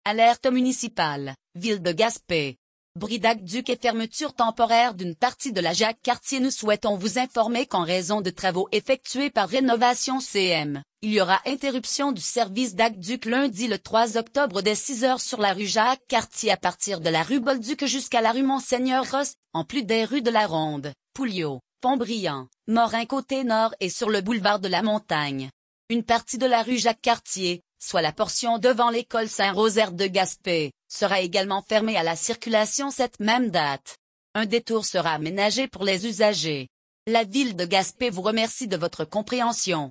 Alerte municipale, ville de Gaspé. Bris d'aqueduc et fermeture temporaire d'une partie de la Jacques-Cartier. Nous souhaitons vous informer qu'en raison de travaux effectués par Rénovation CM, il y aura interruption du service d'aqueduc lundi le 3 octobre dès 6 heures sur la rue Jacques-Cartier à partir de la rue Bolduc jusqu'à la rue Monseigneur-Ross, en plus des rues de la Ronde, Pouliot, Pont-Brillant, Morin côté nord et sur le boulevard de la Montagne. Une partie de la rue Jacques-Cartier, soit la portion devant l'école Saint-Rosaire de Gaspé, sera également fermée à la circulation cette même date. Un détour sera aménagé pour les usagers. La ville de Gaspé vous remercie de votre compréhension.